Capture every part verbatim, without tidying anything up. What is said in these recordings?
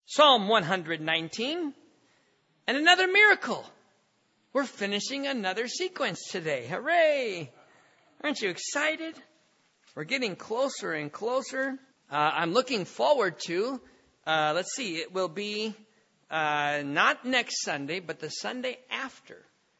Psalm one nineteen, and another miracle. We're finishing another sequence today. Hooray! Aren't you excited? We're getting closer and closer. Uh, I'm looking forward to, uh, let's see, it will be uh, not next Sunday, but the Sunday after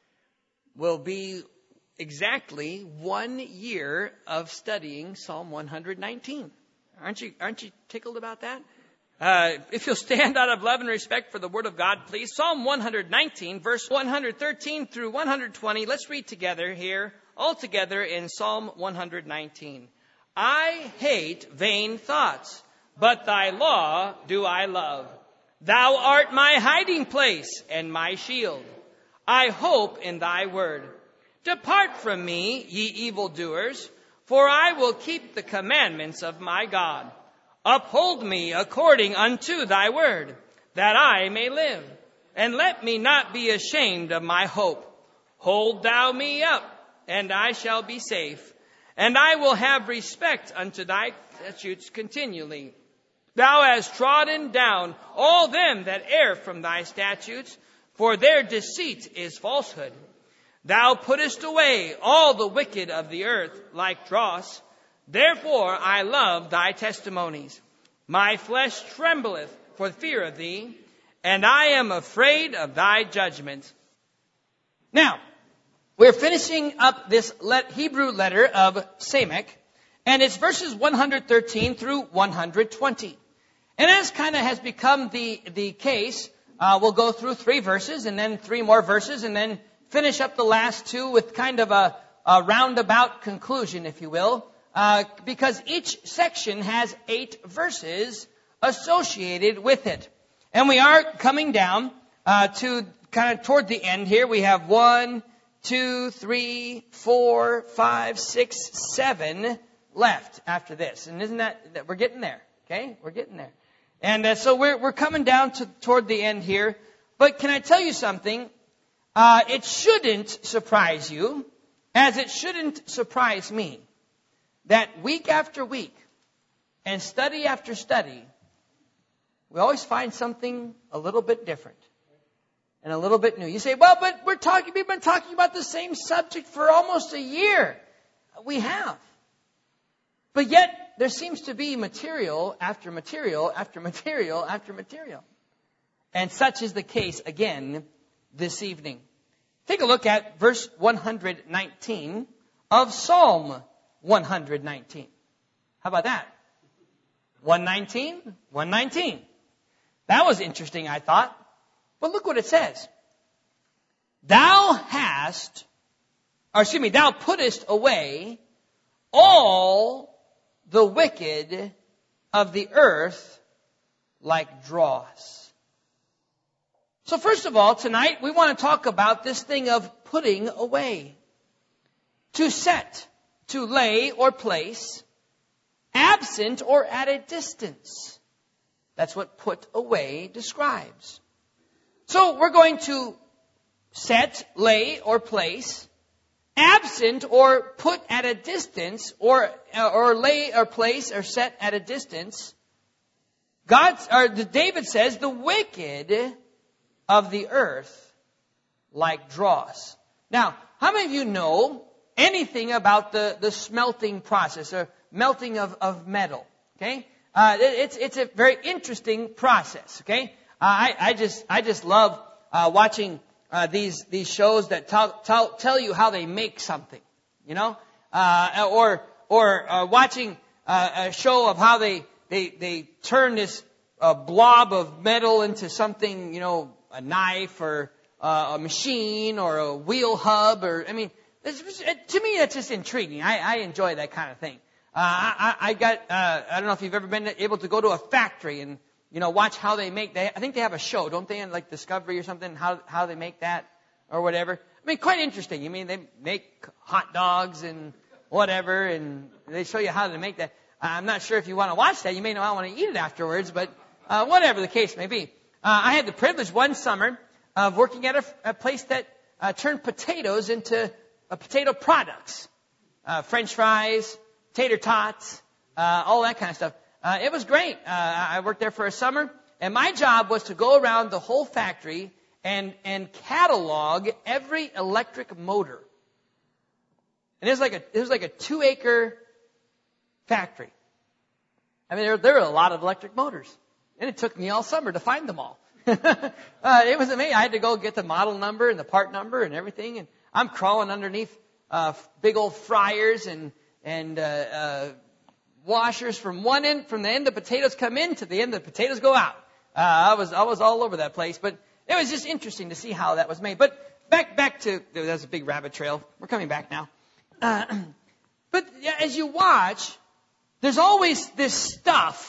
will be exactly one year of studying Psalm one nineteen. Aren't you, aren't you tickled about that? Uh, if you'll stand out of love and respect for the Word of God, please. Psalm one nineteen, verse one thirteen through one twenty. Let's read together here, all together in Psalm one nineteen. I hate vain thoughts, but thy law do I love. Thou art my hiding place and my shield. I hope in thy word. Depart from me, ye evildoers, for I will keep the commandments of my God. Uphold me according unto thy word, that I may live. And let me not be ashamed of my hope. Hold thou me up, and I shall be safe. And I will have respect unto thy statutes continually. Thou hast trodden down all them that err from thy statutes, for their deceit is falsehood. Thou puttest away all the wicked of the earth like dross. Therefore I love thy testimonies. My flesh trembleth for fear of thee, and I am afraid of thy judgment. Now, we're finishing up this Hebrew letter of Samech, and it's verses one thirteen through one twenty. And as kind of has become the, the case, uh, we'll go through three verses, and then three more verses, and then finish up the last two with kind of a, a roundabout conclusion, if you will. Uh, because each section has eight verses associated with it. And we are coming down uh, to kind of toward the end here. We have one, two, three, four, five, six, seven left after this. And isn't that, that we're getting there? Okay, we're getting there. And uh, so we're we're coming down to toward the end here. But can I tell you something? Uh, it shouldn't surprise you, as it shouldn't surprise me, that week after week and study after study, we always find something a little bit different and a little bit new. You say, well, but we're talking, we've been talking about the same subject for almost a year. We have. But yet, there seems to be material after material after material after material. And such is the case again this evening. Take a look at verse one nineteen of Psalm one nineteen. How about that? one nineteen, one nineteen. That was interesting, I thought. But look what it says. Thou hast, or excuse me, thou puttest away all the wicked of the earth like dross. So first of all, tonight we want to talk about this thing of putting away. To set, to lay or place, absent or at a distance. That's what put away describes. So we're going to set, lay, or place, absent or put at a distance, or or lay or place or set at a distance. God, or David says, the wicked of the earth like dross. Now, how many of you know anything about the, the smelting process or melting of, of metal? Okay, uh, it, it's it's a very interesting process. Okay, uh, I I just I just love uh, watching uh, these these shows that tell, tell tell you how they make something. You know, uh, or or uh, watching uh, a show of how they they they turn this uh, blob of metal into something. You know, a knife or uh, a machine or a wheel hub, or I mean. It's, it, to me, that's just intriguing. I, I enjoy that kind of thing. Uh, I, I got, uh, I don't know if you've ever been able to go to a factory and, you know, watch how they make, they, I think they have a show, don't they, in like Discovery or something, how, how they make that or whatever. I mean, quite interesting. I mean, they make hot dogs and whatever, and they show you how to make that. I'm not sure if you want to watch that. You may not want to eat it afterwards, but uh, whatever the case may be. Uh, I had the privilege one summer of working at a, a place that uh, turned potatoes into Uh, potato products, uh, French fries, tater tots, uh, all that kind of stuff. Uh, it was great. Uh, I worked there for a summer. And my job was to go around the whole factory and, and catalog every electric motor. And it was like a, it was like a two acre factory. I mean, there, there were a lot of electric motors. And it took me all summer to find them all. uh, it was amazing. I had to go get the model number and the part number and everything. And I'm crawling underneath uh, big old fryers and, and uh, uh, washers from one end, from the end the potatoes come in to the end the potatoes go out. Uh, I was, I was all over that place. But it was just interesting to see how that was made. But back, back to, that was a big rabbit trail. We're coming back now. Uh, but yeah, as you watch, there's always this stuff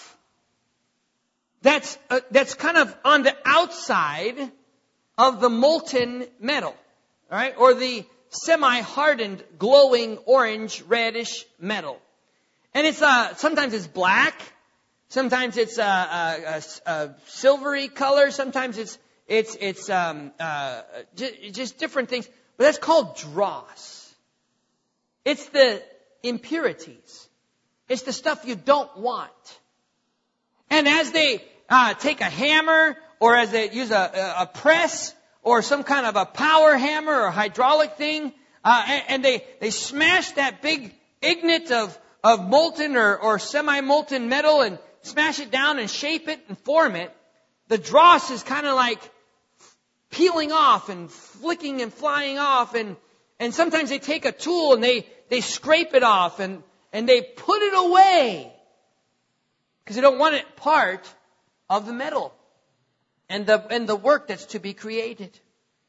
that's uh, that's kind of on the outside of the molten metal, all right, or the semi-hardened, glowing orange, reddish metal. And it's uh, sometimes it's black, sometimes it's a, a, a, a silvery color, sometimes it's it's it's um, uh, j- just different things. But that's called dross. It's the impurities. It's the stuff you don't want. And as they uh, take a hammer, or as they use a, a press, or some kind of a power hammer or hydraulic thing, uh, and, and they, they smash that big ingot of, of molten or, or semi-molten metal and smash it down and shape it and form it, the dross is kind of like peeling off and flicking and flying off. And, and sometimes they take a tool and they, they scrape it off and, and they put it away because they don't want it part of the metal and the, and the work that's to be created.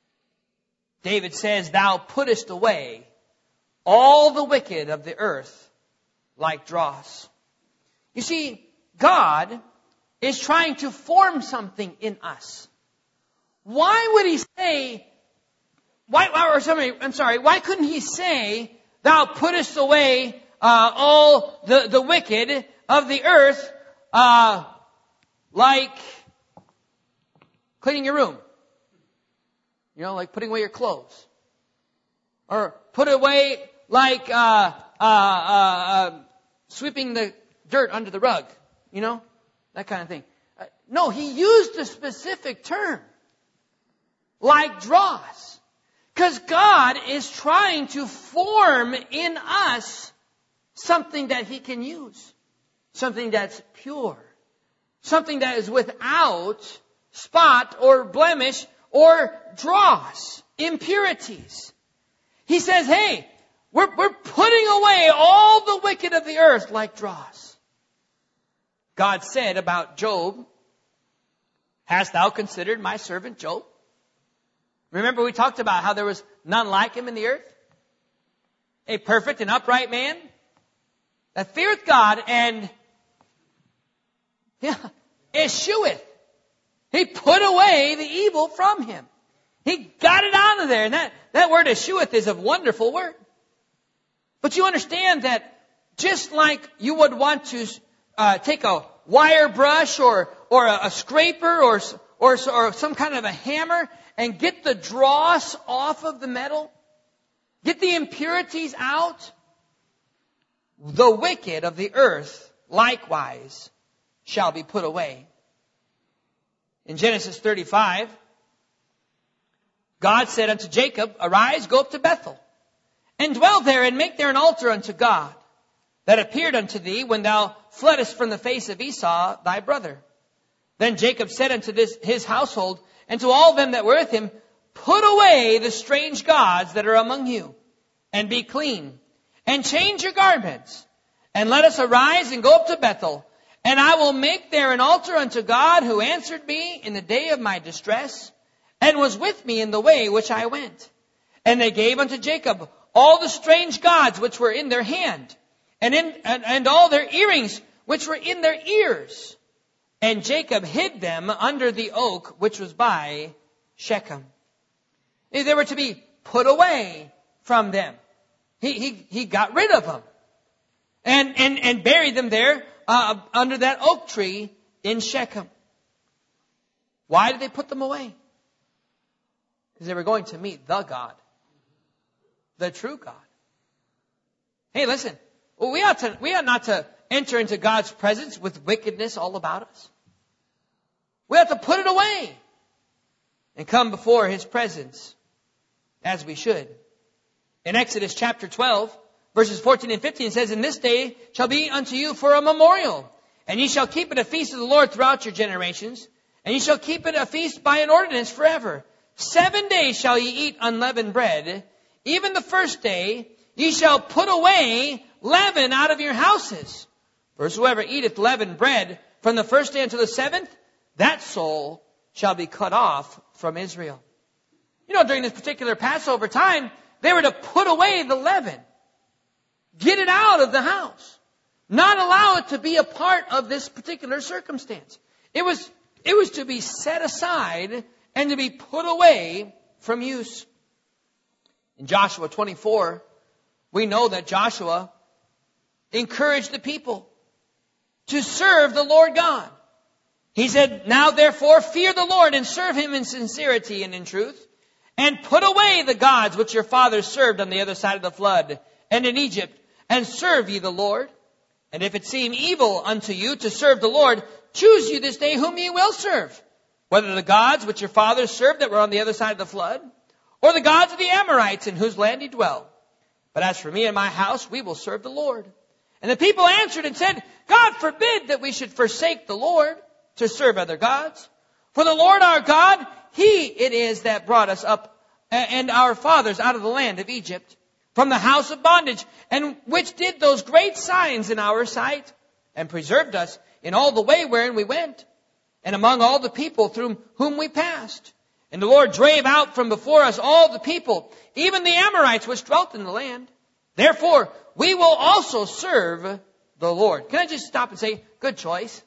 David says, "Thou puttest away all the wicked of the earth like dross." You see, God is trying to form something in us. Why would He say, why, or somebody, I'm sorry, why couldn't He say, "Thou puttest away uh, all the, the wicked of the earth uh, like cleaning your room"? You know, like putting away your clothes. Or put away like uh, uh, uh, uh, sweeping the dirt under the rug. You know, that kind of thing. Uh, no, He used a specific term. Like dross. Because God is trying to form in us something that He can use. Something that's pure. Something that is without spot or blemish or dross, impurities. He says, hey, we're, we're putting away all the wicked of the earth like dross. God said about Job, "Hast thou considered my servant Job?" Remember we talked about how there was none like him in the earth? A perfect and upright man that feareth God and yeah, escheweth. He put away the evil from him. He got it out of there. And that, that word escheweth is a wonderful word. But you understand that just like you would want to uh, take a wire brush or, or a, a scraper or, or, or some kind of a hammer and get the dross off of the metal, get the impurities out, the wicked of the earth likewise shall be put away. In Genesis thirty-five, God said unto Jacob, "Arise, go up to Bethel, and dwell there, and make there an altar unto God, that appeared unto thee when thou fleddest from the face of Esau thy brother." Then Jacob said unto this his household, and to all them that were with him, "Put away the strange gods that are among you, and be clean, and change your garments, and let us arise and go up to Bethel, and I will make there an altar unto God, who answered me in the day of my distress, and was with me in the way which I went." And they gave unto Jacob all the strange gods which were in their hand, and, in, and, and all their earrings which were in their ears. And Jacob hid them under the oak which was by Shechem. They were to be put away from them. He, he, he got rid of them. And, and, and buried them there uh, under that oak tree in Shechem. Why did they put them away? Because they were going to meet the God. The true God. Hey, listen. Well, we ought to, we ought not to enter into God's presence with wickedness all about us. We have to put it away and come before His presence as we should. In Exodus chapter twelve, verses fourteen and fifteen, it says, "And this day shall be unto you for a memorial, and ye shall keep it a feast of the Lord throughout your generations, and ye shall keep it a feast by an ordinance forever. Seven days shall ye eat unleavened bread. Even the first day ye shall put away leaven out of your houses. For whosoever eateth leavened bread from the first day until the seventh, that soul shall be cut off from Israel." You know, during this particular Passover time, they were to put away the leaven. Get it out of the house. Not allow it to be a part of this particular circumstance. It was, it was to be set aside and to be put away from use. In Joshua twenty-four, we know that Joshua encouraged the people to serve the Lord God. He said, "Now therefore fear the Lord and serve Him in sincerity and in truth, and put away the gods which your fathers served on the other side of the flood and in Egypt, and serve ye the Lord. And if it seem evil unto you to serve the Lord, choose you this day whom ye will serve, whether the gods which your fathers served that were on the other side of the flood, or the gods of the Amorites in whose land ye dwell. But as for me and my house, we will serve the Lord." And the people answered and said, "God forbid that we should forsake the Lord to serve other gods. For the Lord our God, He it is that brought us up and our fathers out of the land of Egypt, from the house of bondage, and which did those great signs in our sight, and preserved us in all the way wherein we went, and among all the people through whom we passed. And the Lord drave out from before us all the people, even the Amorites which dwelt in the land. Therefore, we will also serve the Lord." Can I just stop and say, good choice?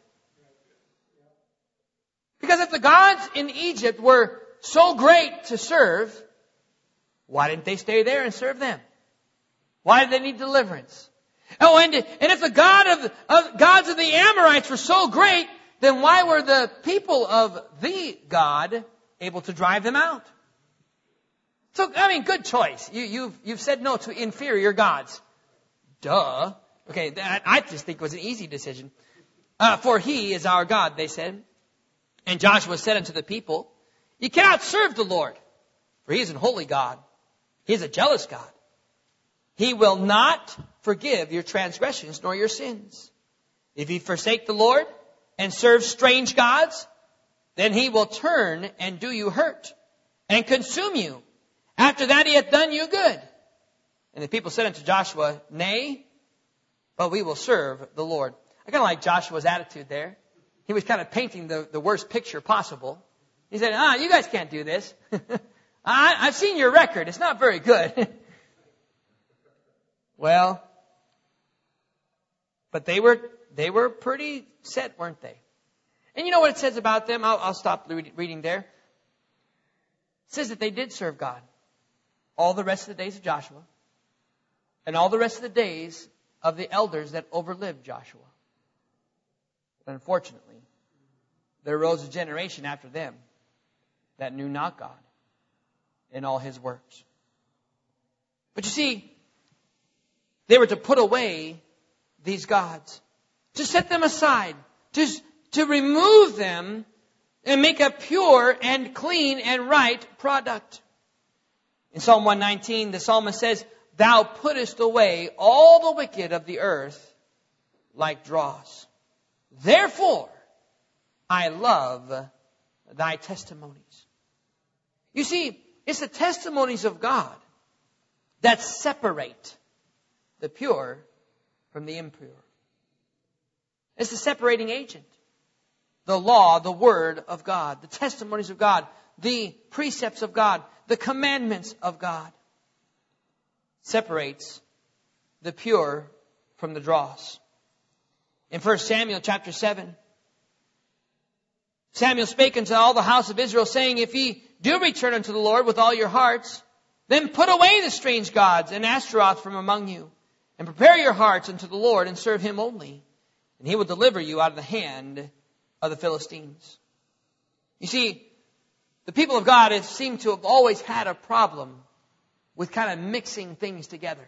Because if the gods in Egypt were so great to serve, why didn't they stay there and serve them? Why did they need deliverance? Oh, and, and if the God of, of gods of the Amorites were so great, then why were the people of the God able to drive them out? So, I mean, good choice. You, you've, you've said no to inferior gods. Duh. Okay, that, I just think it was an easy decision. Uh, "For He is our God," they said. And Joshua said unto the people, "Ye cannot serve the Lord, for He is an holy God. He is a jealous God. He will not forgive your transgressions nor your sins. If ye forsake the Lord and serve strange gods, then He will turn and do you hurt and consume you. After that He hath done you good." And the people said unto Joshua, "Nay, but we will serve the Lord." I kind of like Joshua's attitude there. He was kind of painting the, the worst picture possible. He said, "Ah, you guys can't do this. I, I've seen your record. It's not very good." Well, but they were they were pretty set, weren't they? And you know what it says about them? I'll, I'll stop reading there. It says that they did serve God all the rest of the days of Joshua and all the rest of the days of the elders that overlived Joshua. But unfortunately, there arose a generation after them that knew not God in all His works. But you see, they were to put away these gods, to set them aside, to, to remove them and make a pure and clean and right product. In Psalm one nineteen, the psalmist says, "Thou puttest away all the wicked of the earth like dross. Therefore, I love thy testimonies." You see, it's the testimonies of God that separate the pure from the impure. It's the separating agent. The law, the word of God, the testimonies of God, the precepts of God, the commandments of God separates the pure from the dross. In First Samuel chapter seven, Samuel spake unto all the house of Israel, saying, "If ye do return unto the Lord with all your hearts, then put away the strange gods and Ashtaroth from among you, and prepare your hearts unto the Lord, and serve Him only, and He will deliver you out of the hand of the Philistines." You see, the people of God have seemed to have always had a problem with kind of mixing things together.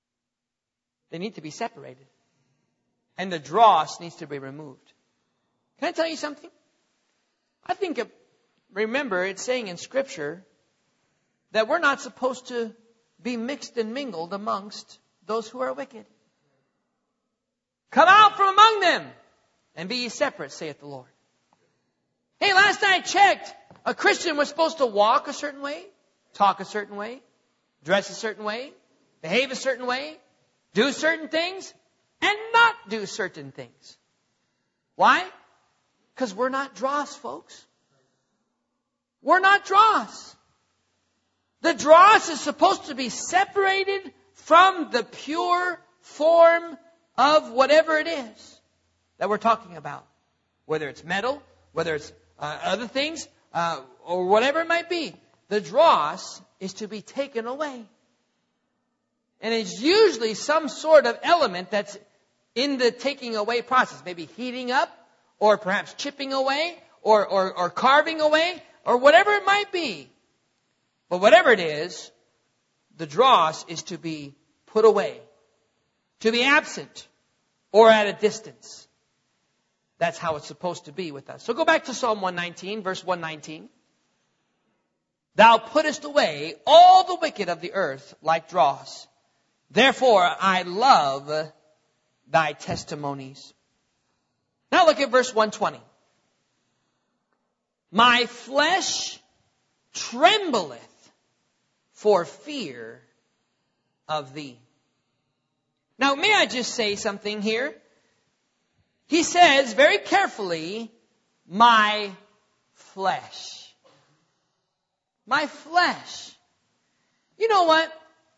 They need to be separated. And the dross needs to be removed. Can I tell you something? I think, it, remember, it's saying in Scripture that we're not supposed to be mixed and mingled amongst those who are wicked. Come out from among them and be ye separate, saith the Lord. Hey, last I checked, a Christian was supposed to walk a certain way, talk a certain way, dress a certain way, behave a certain way, do certain things, and not do certain things. Why? Because we're not dross, folks. We're not dross. The dross is supposed to be separated from the pure form of whatever it is that we're talking about. Whether it's metal, whether it's uh, other things, uh, or whatever it might be. The dross is to be taken away. And it's usually some sort of element that's in the taking away process. Maybe heating up, or perhaps chipping away, or, or, or carving away, or whatever it might be. But whatever it is, the dross is to be put away, to be absent, or at a distance. That's how it's supposed to be with us. So go back to Psalm one nineteen, verse one nineteen. Thou puttest away all the wicked of the earth like dross. Therefore I love thy testimonies. Now look at verse one twenty. My flesh trembleth for fear of thee. Now may I just say something here? He says very carefully, my flesh. My flesh. You know what?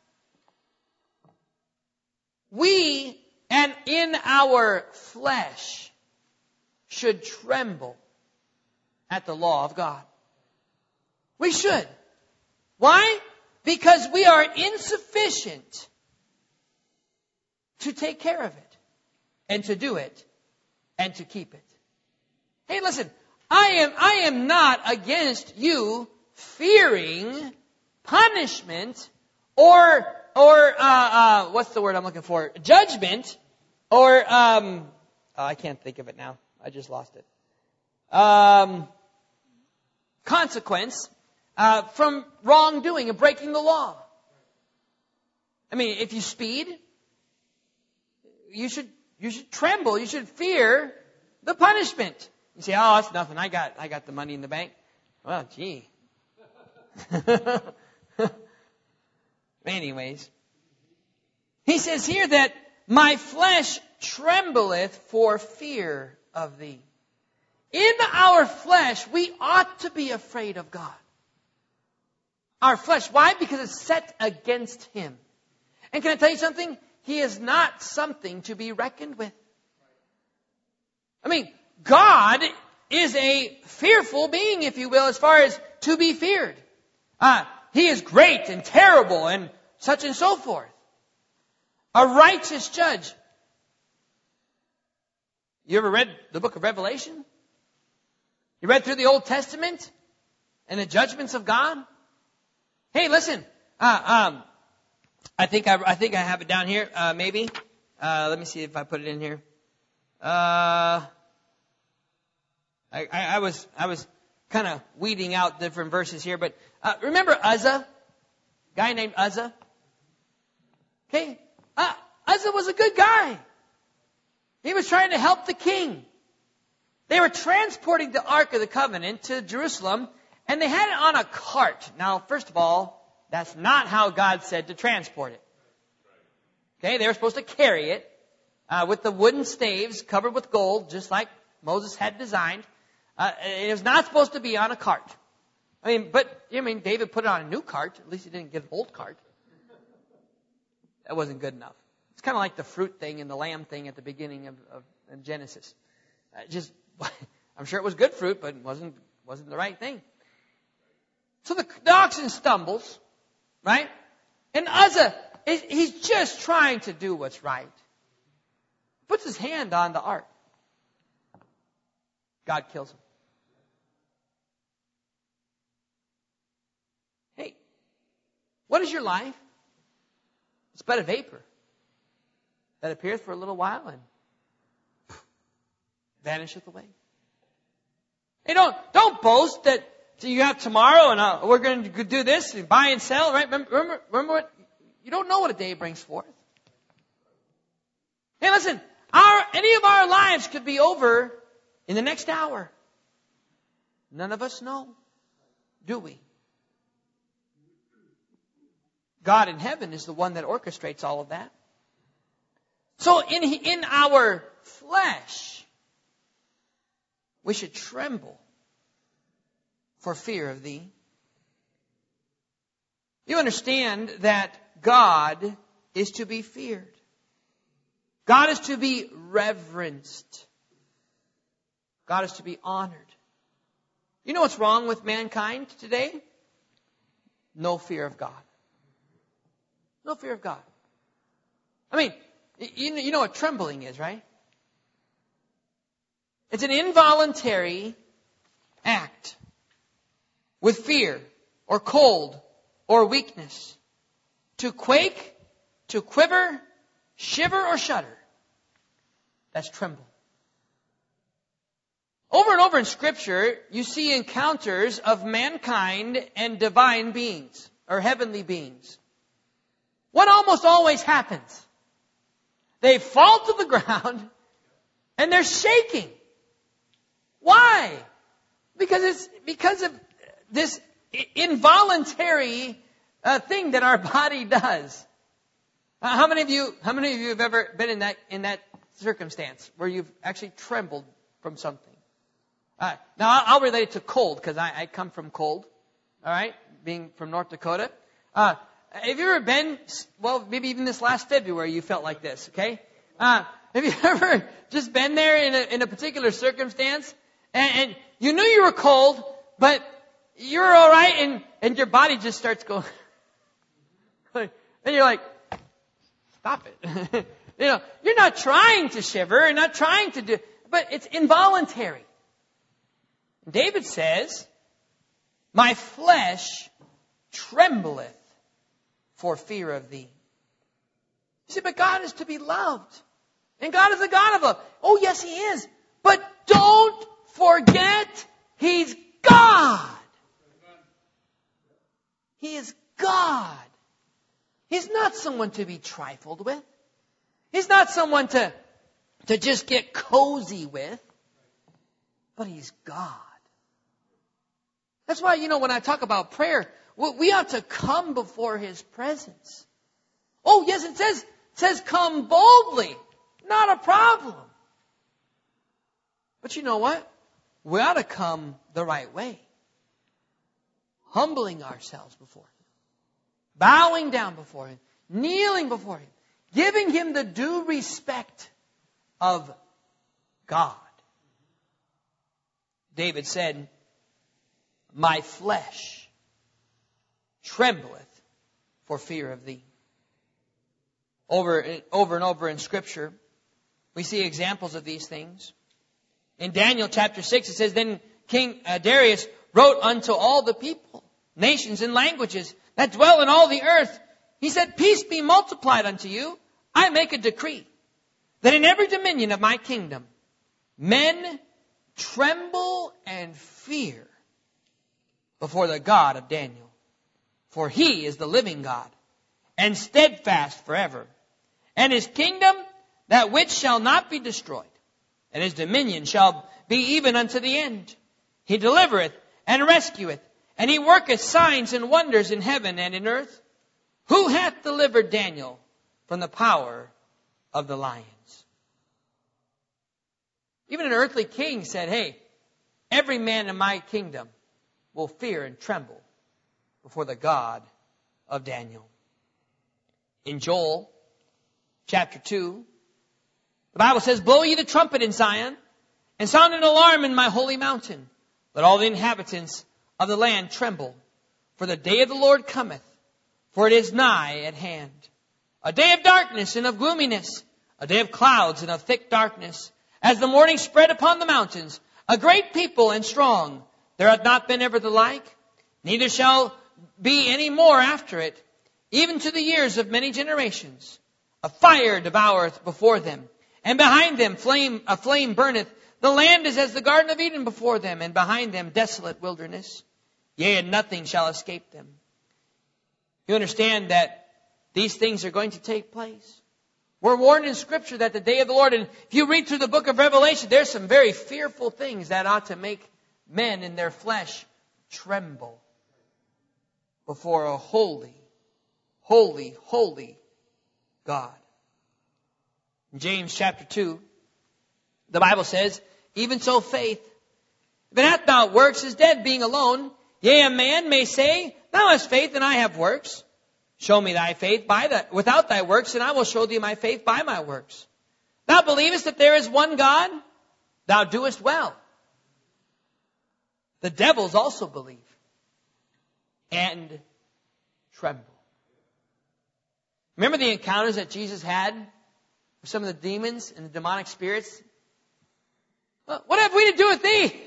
We, and in our flesh, should tremble at the law of God. We should. Why? Because we are insufficient to take care of it, and to do it, and to keep it. Hey, listen, I am, I am not against you fearing punishment or, or, uh, uh, what's the word I'm looking for? Judgment, or, um, oh, I can't think of it now. I just lost it. Um, consequence, uh, from wrongdoing and breaking the law. I mean, if you speed, you should, you should tremble. You should fear the punishment. You say, oh, that's nothing. I got, I got the money in the bank. Well, gee. Anyways, he says here that my flesh trembleth for fear of thee. In our flesh, we ought to be afraid of God. Our flesh. Why? Because it's set against Him. And can I tell you something? He is not something to be reckoned with. I mean, God is a fearful being, if you will, as far as to be feared. Uh, he is great and terrible and such and so forth. A righteous judge. You ever read the book of Revelation? You read through the Old Testament and the judgments of God? Hey, listen. Uh, um, I think I, I think I have it down here. Uh, maybe. Uh, let me see if I put it in here. Uh, I, I, I was I was kind of weeding out different verses here, but uh, remember Uzzah, guy named Uzzah. Okay, uh, Uzzah was a good guy. He was trying to help the king. They were transporting the Ark of the Covenant to Jerusalem, and they had it on a cart. Now, first of all, that's not how God said to transport it. Okay, they were supposed to carry it uh, with the wooden staves covered with gold, just like Moses had designed. Uh, it was not supposed to be on a cart. I mean, but, I mean, David put it on a new cart. At least he didn't get an old cart. That wasn't good enough. It's kind of like the fruit thing and the lamb thing at the beginning of, of, of Genesis. Uh, just, I'm sure it was good fruit, but it wasn't, wasn't the right thing. So the, the oxen stumbles, right? And Uzzah, he's just trying to do what's right. Puts his hand on the ark. God kills him. Hey, what is your life? It's but a vapor that appeareth for a little while and vanisheth away. Hey, don't, don't boast that you have tomorrow and uh, we're going to do this and buy and sell, right? Remember, remember, remember what? You don't know what a day brings forth. Hey, listen, our, any of our lives could be over in the next hour. None of us know, do we? God in heaven is the one that orchestrates all of that. So in, in our flesh, we should tremble for fear of thee. You understand that God is to be feared. God is to be reverenced. God is to be honored. You know what's wrong with mankind today? No fear of God. No fear of God. I mean, you, you know what trembling is, right? It's an involuntary act with fear or cold or weakness. To quake, to quiver, shiver or shudder. That's tremble. Over and over in Scripture, you see encounters of mankind and divine beings, or heavenly beings. What almost always happens? They fall to the ground and they're shaking. Why? Because it's because of this involuntary uh, thing that our body does. Uh, how many of you? How many of you have ever been in that in that circumstance where you've actually trembled from something? Uh, now I'll, I'll relate it to cold because I, I come from cold. All right, being from North Dakota. Uh, have you ever been? Well, maybe even this last February you felt like this. Okay. Uh, have you ever just been there in a in a particular circumstance and, and you knew you were cold, but you're all right, and and your body just starts going. And you're like, stop it. You know, you're not trying to shiver, you're not trying to do, but it's involuntary. David says, my flesh trembleth for fear of thee. You see, but God is to be loved. And God is a God of love. Oh, yes, He is. But don't forget, He's God. He is God. He's not someone to be trifled with. He's not someone to, to just get cozy with. But He's God. That's why, you know, when I talk about prayer, we ought to come before His presence. Oh, yes, it says, it says come boldly. Not a problem. But you know what? We ought to come the right way. Humbling ourselves before Him. Bowing down before Him. Kneeling before Him. Giving Him the due respect of God. David said, my flesh trembleth for fear of thee. Over, over and over in Scripture, we see examples of these things. In Daniel chapter six, it says, then King Darius wrote unto all the people, nations and languages that dwell in all the earth. He said, peace be multiplied unto you. I make a decree that in every dominion of my kingdom, men tremble and fear before the God of Daniel. For He is the living God, and steadfast forever. And His kingdom, that which shall not be destroyed, and His dominion shall be even unto the end. He delivereth and rescueth, and He worketh signs and wonders in heaven and in earth. Who hath delivered Daniel from the power of the lions? Even an earthly king said, hey, every man in my kingdom will fear and tremble before the God of Daniel. In Joel chapter two, the Bible says, blow ye the trumpet in Zion, and sound an alarm in my holy mountain. Let all the inhabitants of the land tremble, for the day of the Lord cometh, for it is nigh at hand. A day of darkness and of gloominess, a day of clouds and of thick darkness, as the morning spread upon the mountains, a great people and strong. There hath not been ever the like, neither shall be any more after it, even to the years of many generations. A fire devoureth before them, and behind them flame, a flame burneth. The land is as the Garden of Eden before them, and behind them desolate wilderness. Yea, and nothing shall escape them. You understand that these things are going to take place. We're warned in Scripture that the day of the Lord, and if you read through the book of Revelation, there's some very fearful things that ought to make men in their flesh tremble before a holy, holy, holy God. In James chapter two, the Bible says, even so faith, if it hath not works, is dead, being alone. Yea, a man may say, thou hast faith, and I have works. Show me thy faith by the, without thy works, and I will show thee my faith by my works. Thou believest that there is one God? Thou doest well. The devils also believe and tremble. Remember the encounters that Jesus had with some of the demons and the demonic spirits? Well, what have we to do with thee?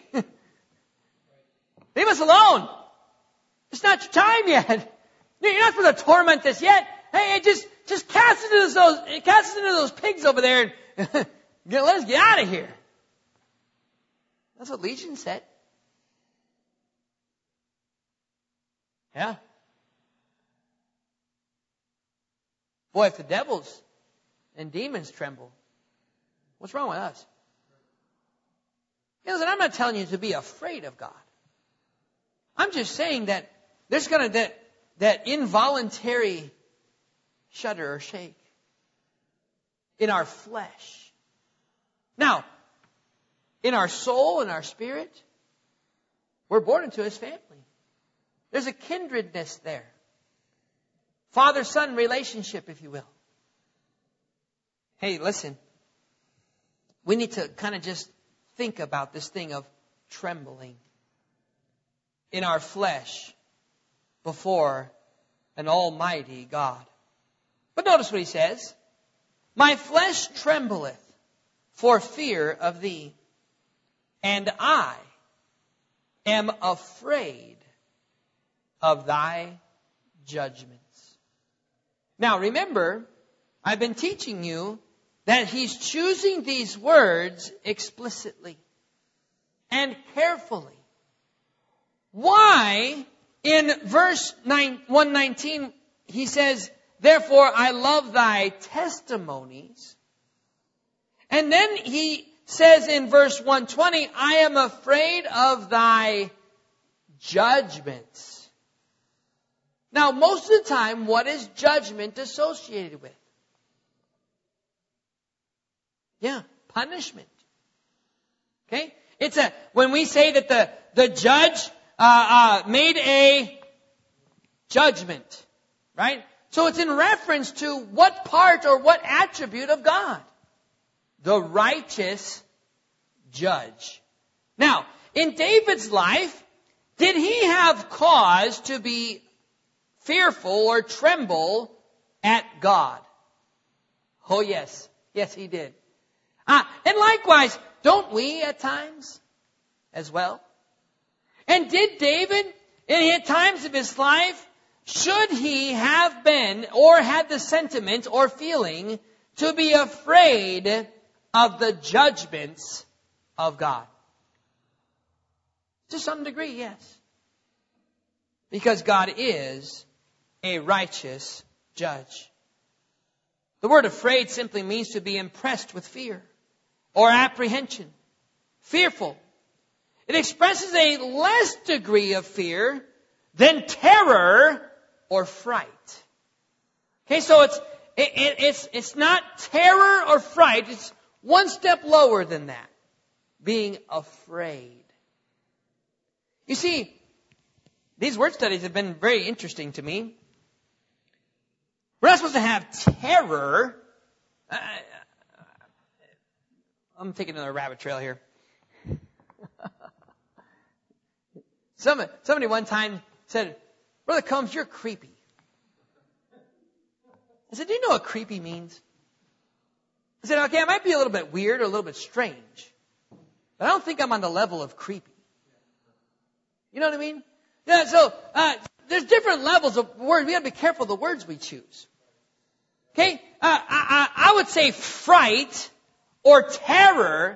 Leave us alone. It's not your time yet. You're not supposed to torment us yet. Hey, just just cast us into those cast us into those pigs over there and let us get out of here. That's what Legion said. Yeah. Boy, if the devils and demons tremble, what's wrong with us? You know, I'm not telling you to be afraid of God. I'm just saying that there's going to that that involuntary shudder or shake in our flesh. Now, in our soul and our spirit, we're born into His family. There's a kindredness there. Father-son relationship, if you will. Hey, listen. We need to kind of just think about this thing of trembling in our flesh before an almighty God. But notice what he says. My flesh trembleth for fear of thee, and I am afraid of thy judgments. Now remember, I've been teaching you that he's choosing these words explicitly and carefully. Why, in verse one nineteen, he says, therefore I love thy testimonies. And then he says in verse one twenty, I am afraid of thy judgments. Now, most of the time, what is judgment associated with? Yeah, punishment. Okay? It's a, when we say that the, the judge uh, uh, made a judgment, right? So it's in reference to what part or what attribute of God? The righteous judge. Now, in David's life, did he have cause to be fearful or tremble at God? Oh yes. Yes, he did. Ah, and likewise, don't we at times as well? And did David, in times of his life, should he have been or had the sentiment or feeling to be afraid of the judgments of God? To some degree, yes. Because God is a righteous judge. The word afraid simply means to be impressed with fear or apprehension, fearful. It expresses a less degree of fear than terror or fright. Okay, so it's it, it, it's it's not terror or fright. It's one step lower than that, being afraid. You see, these word studies have been very interesting to me. We're not supposed to have terror. Uh, I'm taking another rabbit trail here. Some, somebody one time said, Brother Combs, you're creepy. I said, do you know what creepy means? I said, okay, I might be a little bit weird or a little bit strange, but I don't think I'm on the level of creepy. You know what I mean? Yeah, so uh, there's different levels of words. We got to be careful of the words we choose. Okay? Uh, I, I, I would say fright or terror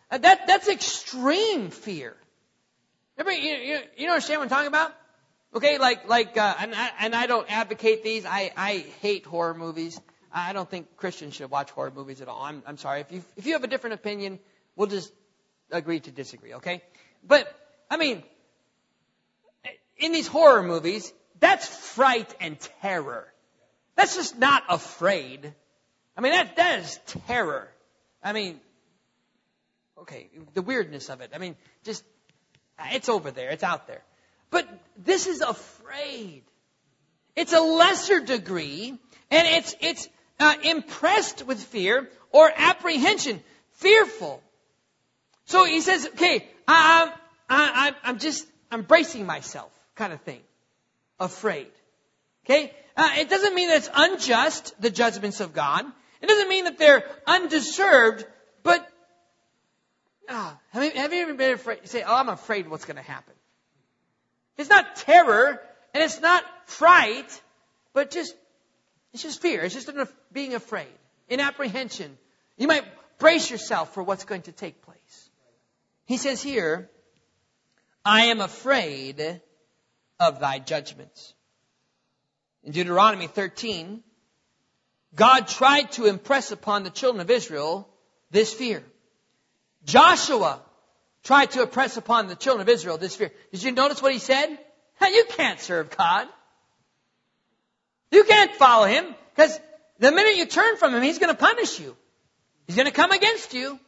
Uh, that, that's extreme fear. Everybody, you, you, you understand what I'm talking about? Okay, like, like, uh, and I, and I don't advocate these. I, I hate horror movies. I don't think Christians should watch horror movies at all. I'm, I'm sorry. If you, if you have a different opinion, we'll just agree to disagree, okay? But, I mean, in these horror movies, that's fright and terror. That's just not afraid. I mean, that, that is terror. I mean, okay, the weirdness of it. I mean, just, it's over there. It's out there. But this is afraid. It's a lesser degree, and it's, it's uh, impressed with fear or apprehension, fearful. So he says, okay, I, I, I, I'm just, I'm bracing myself, kind of thing. Afraid. Okay? Uh, it doesn't mean that it's unjust, the judgments of God. It doesn't mean that they're undeserved, but uh, have, you, have you ever been afraid? You say, oh, I'm afraid of what's going to happen. It's not terror, and it's not fright, but just, it's just fear. It's just an, being afraid, in apprehension. You might brace yourself for what's going to take place. He says here, I am afraid of thy judgments. In Deuteronomy thirteen, God tried to impress upon the children of Israel this fear. Joshua tried to impress upon the children of Israel this fear. Did you notice what he said? You can't serve God. You can't follow Him, because the minute you turn from Him, He's going to punish you. He's going to come against you.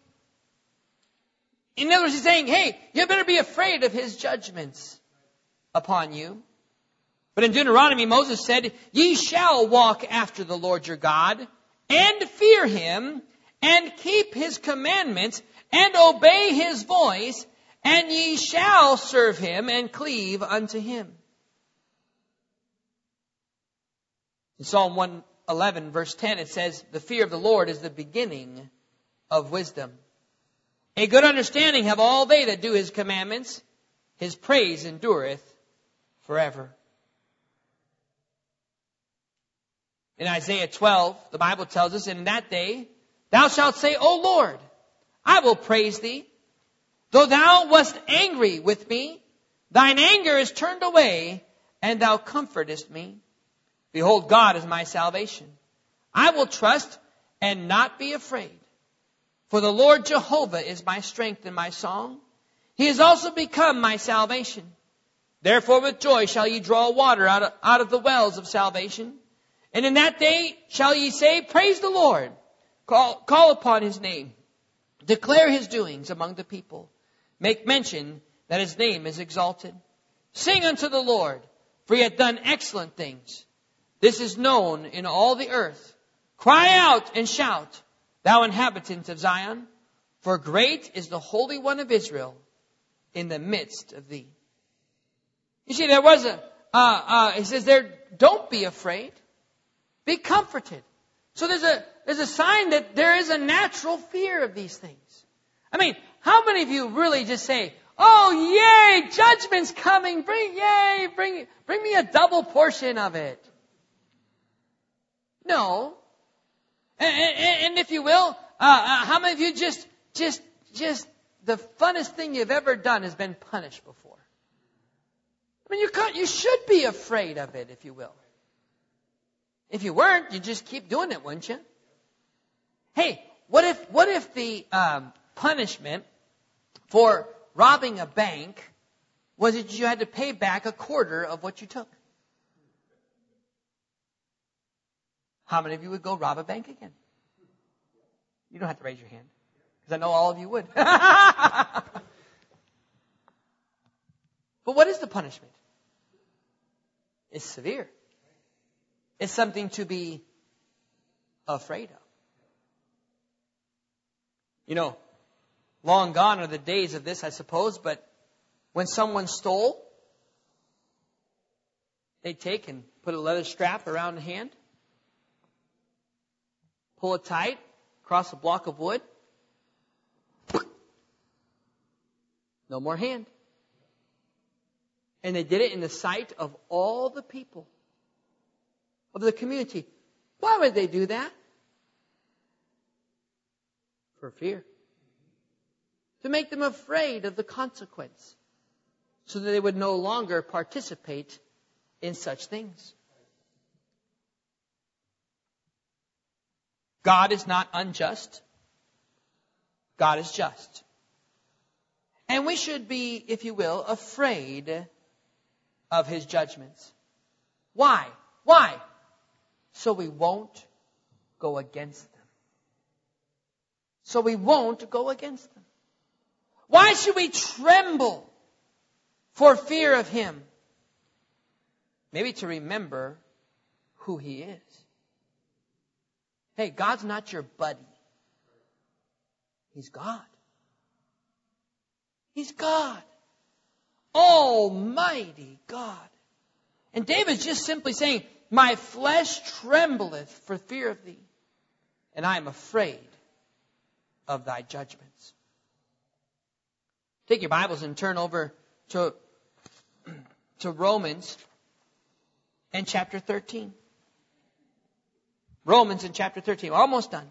In other words, He's saying, hey, you better be afraid of His judgments upon you. But in Deuteronomy, Moses said, ye shall walk after the Lord your God, and fear Him, and keep His commandments, and obey His voice, and ye shall serve Him, and cleave unto Him. In Psalm one eleven, verse ten, it says, the fear of the Lord is the beginning of wisdom. A good understanding have all they that do His commandments. His praise endureth forever. In Isaiah twelve, the Bible tells us, in that day, thou shalt say, O Lord, I will praise Thee. Though Thou wast angry with me, Thine anger is turned away, and Thou comfortest me. Behold, God is my salvation. I will trust and not be afraid. For the Lord Jehovah is my strength and my song. He has also become my salvation. Therefore with joy shall ye draw water out of, out of the wells of salvation. And in that day shall ye say, praise the Lord. Call, call upon His name. Declare His doings among the people. Make mention that His name is exalted. Sing unto the Lord, for He hath done excellent things. This is known in all the earth. Cry out and shout, thou inhabitant of Zion, for great is the Holy One of Israel in the midst of thee. You see, there was a, uh, uh, he says there, don't be afraid. Be comforted. So there's a, there's a sign that there is a natural fear of these things. I mean, how many of you really just say, oh, yay, judgment's coming. Bring, yay, bring, bring me a double portion of it. No. And, and, and if you will, uh, uh, how many of you just, just, just, the funnest thing you've ever done has been punished before? I mean, you can't, you should be afraid of it, if you will. If you weren't, you'd just keep doing it, wouldn't you? Hey, what if, what if the, um, punishment for robbing a bank was that you had to pay back a quarter of what you took? How many of you would go rob a bank again? You don't have to raise your hand, because I know all of you would. But what is the punishment? It's severe. It's something to be afraid of. You know, long gone are the days of this, I suppose, but when someone stole, they'd take and put a leather strap around the hand, pull it tight, across a block of wood. No more hand. And they did it in the sight of all the people of the community. Why would they do that? For fear. to make them afraid of the consequence, so that they would no longer participate in such things. God is not unjust. God is just. And we should be, if you will, afraid of His judgments. Why? Why? So we won't go against them. So we won't go against them. Why should we tremble for fear of Him? Maybe to remember who He is. Hey, God's not your buddy. He's God. He's God. Almighty God. And David's just simply saying, my flesh trembleth for fear of thee, and I am afraid of thy judgments. Take your Bibles and turn over to, to Romans and chapter thirteen. Romans in chapter thirteen. We're almost done.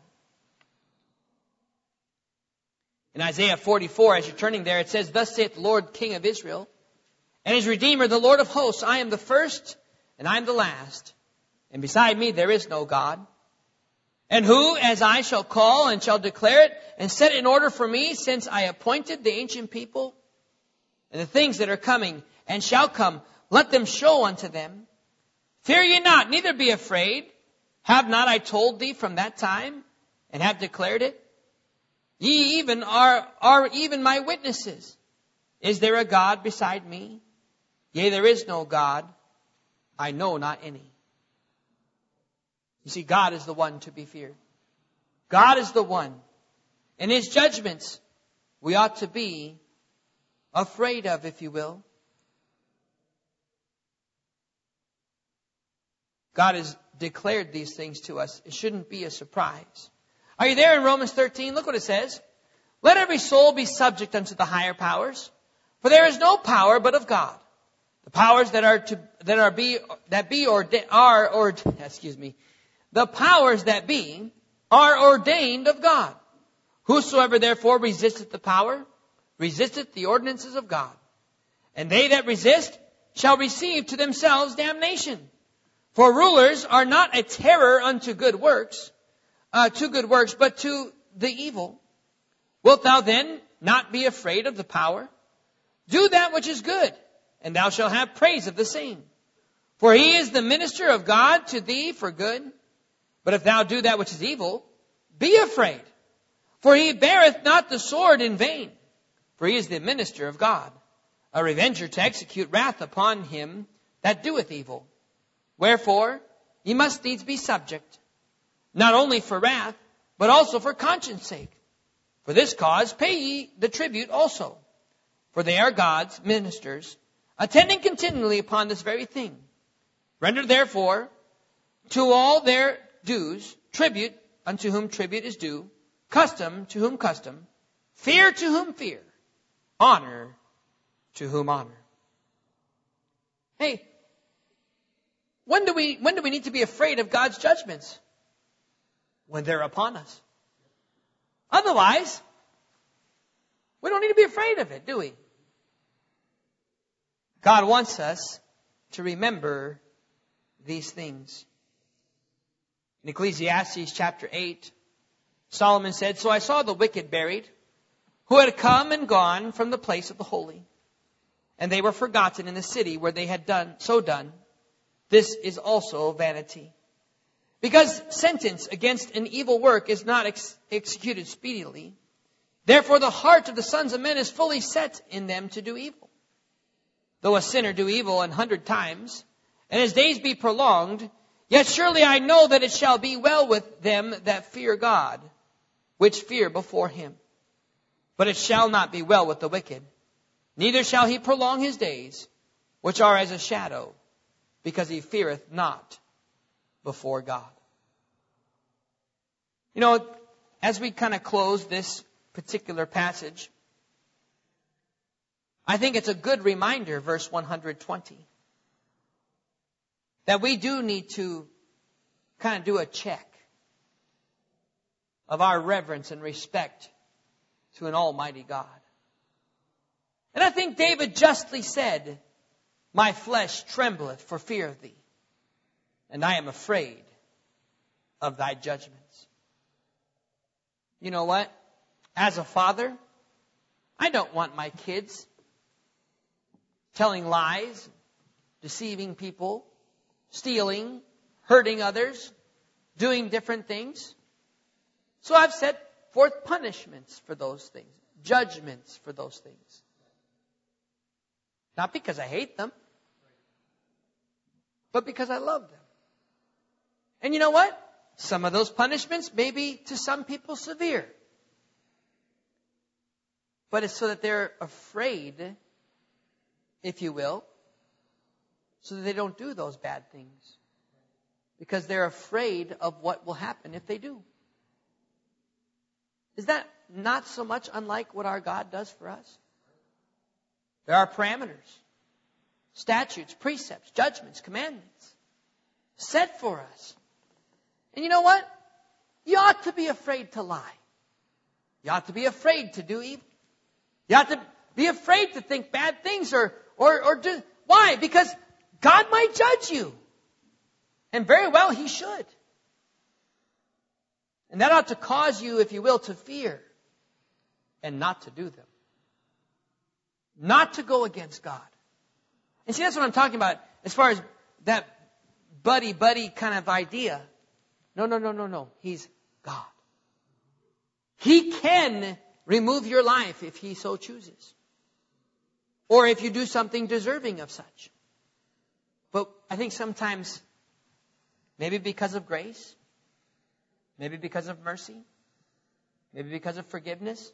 In Isaiah forty-four, as you're turning there, it says, thus saith the Lord, King of Israel, and His Redeemer, the Lord of hosts, I am the first, and I am the last, and beside me there is no God. And who, as I shall call, and shall declare it, and set it in order for me, since I appointed the ancient people, and the things that are coming, and shall come, let them show unto them. Fear ye not, neither be afraid. Have not I told thee from that time, and have declared it? Ye even are, are even my witnesses. Is there a God beside me? Yea, there is no God. I know not any. You see, God is the one to be feared. God is the one. And His judgments we ought to be afraid of, if you will. God has declared these things to us. It shouldn't be a surprise. Are you there in Romans thirteen? Look what it says. Let every soul be subject unto the higher powers, for there is no power but of God. The powers that are to that are be that be or are or excuse me, the powers that be are ordained of God. Whosoever therefore resisteth the power, resisteth the ordinances of God. And they that resist shall receive to themselves damnation. For rulers are not a terror unto good works, uh, to good works, but to the evil. Wilt thou then not be afraid of the power? Do that which is good, and thou shalt have praise of the same. For he is the minister of God to thee for good. But if thou do that which is evil, be afraid. For he beareth not the sword in vain. For he is the minister of God, a revenger to execute wrath upon him that doeth evil. Wherefore, ye must needs be subject, not only for wrath, but also for conscience sake. For this cause pay ye the tribute also. For they are God's ministers, attending continually upon this very thing. Render therefore to all their dues, tribute unto whom tribute is due, custom to whom custom, fear to whom fear, honor to whom honor. Hey, when do we when do we need to be afraid of God's judgments? When they're upon us. Otherwise, we don't need to be afraid of it, do we? God wants us to remember these things. In Ecclesiastes chapter eight, Solomon said, So I saw the wicked buried, who had come and gone from the place of the holy, and they were forgotten in the city where they had done so done. This is also vanity. Because sentence against an evil work is not ex- executed speedily, therefore the heart of the sons of men is fully set in them to do evil. Though a sinner do evil an hundred times, and his days be prolonged, yet surely I know that it shall be well with them that fear God, which fear before him. But it shall not be well with the wicked, neither shall he prolong his days, which are as a shadow, because he feareth not before God. You know, as we kind of close this particular passage, I think it's a good reminder, verse one hundred twenty, that we do need to kind of do a check of our reverence and respect to an almighty God. And I think David justly said, my flesh trembleth for fear of thee, and I am afraid of thy judgments. You know what? As a father, I don't want my kids telling lies, deceiving people, stealing, hurting others, doing different things. So I've set forth punishments for those things, judgments for those things. Not because I hate them, but because I love them. And you know what? Some of those punishments may be to some people severe. But it's so that they're afraid, if you will, so that they don't do those bad things. Because they're afraid of what will happen if they do. Is that not so much unlike what our God does for us? There are parameters, statutes, precepts, judgments, commandments set for us. And you know what? You ought to be afraid to lie. You ought to be afraid to do evil. You ought to be afraid to think bad things or, or, or do. Why? Because God might judge you. And very well, He should. And that ought to cause you, if you will, to fear and not to do them. Not to go against God. And see, that's what I'm talking about as far as that buddy-buddy kind of idea. No, no, no, no, no. He's God. He can remove your life if He so chooses. Or if you do something deserving of such. But I think sometimes, maybe because of grace, maybe because of mercy, maybe because of forgiveness,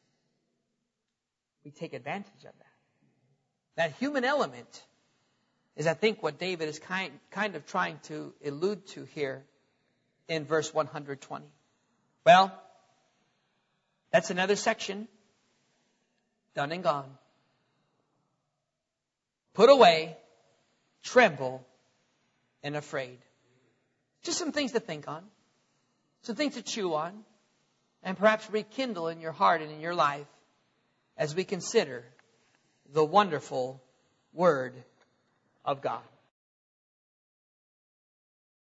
we take advantage of that. That human element is, I think, what David is kind, kind of trying to allude to here in verse one hundred twenty. Well, that's another section. Done and gone. Put away, tremble, and afraid. Just some things to think on. Some things to chew on. And perhaps rekindle in your heart and in your life as we consider the wonderful Word of God.